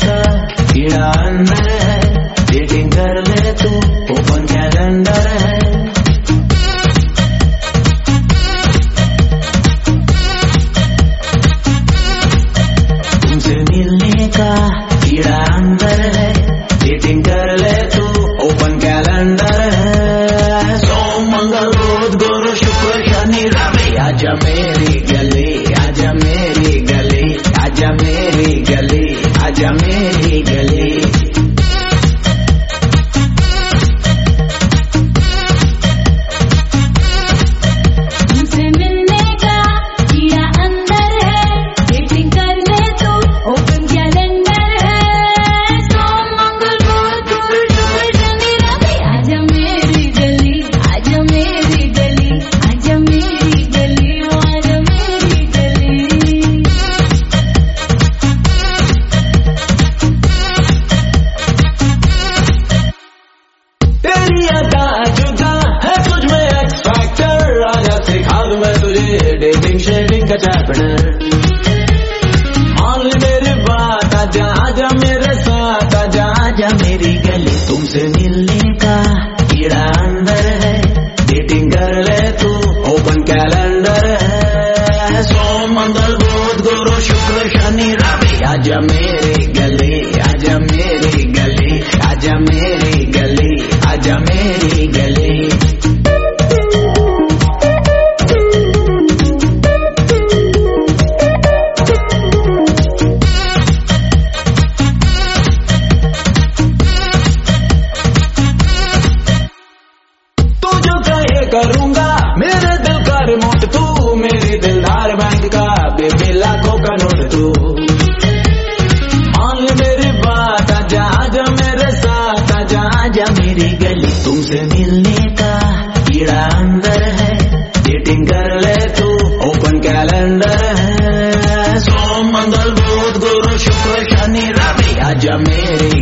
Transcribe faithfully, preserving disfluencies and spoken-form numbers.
का कीड़ा अंदर है, डेटिंग कर ले तू, ओपन कैलेंडर है। तुमसे मिलने का कीड़ा अंदर है, डेटिंग कर ले तू, ओपन कैलेंडर है। सोम मंगल बुध गुरु शुक्र शनि रवि, आजा मेरी गली, आजा मेरी गली, आजा मेरी गली, आजा मेरी गली। तुमसे मिलने का कीड़ा अंदर है, डेटिंग कर ले तू, ओपन कैलेंडर है। सोम मंगल बुध गुरु शुक्र शनि रवि, आजा मेरी गली, आजा मेरी गली, आजा मेरी गली, आजा मेरी गली। तेरी अदा जुदा है तुझ में एक्स फैक्टर, आजा सिखा दूं मैं तुझे डेटिंग शेडिंग का चैप्टर। मान ले मेरी बात, आजा आजा मेरे साथ, आजा आजा मेरी गली। तुमसे मिलने का कीड़ा अंदर है, डेटिंग कर ले तू, ओपन कैलेंडर है। सोम मंगल बुध गुरु शुक्र शनि रवि, आजा मेरी गली, आजा मेरी गली, आजा मेरी गली, आजा मेरी गली। तू जो कहे करूंगा, मेरे दिल का रिमोट तू, मेरी दिलदार बैंक का बेबी लाखों का नोट तू। मान ले मेरी बात, आजा आजा मेरे साथ, आजा आजा मेरी गली। तुमसे मिलने का कीड़ा अंदर है, डेटिंग कर ले तू, ओपन कैलेंडर है। सोम मंगल बुध गुरु शुक्र शनि रवि, आजा मेरी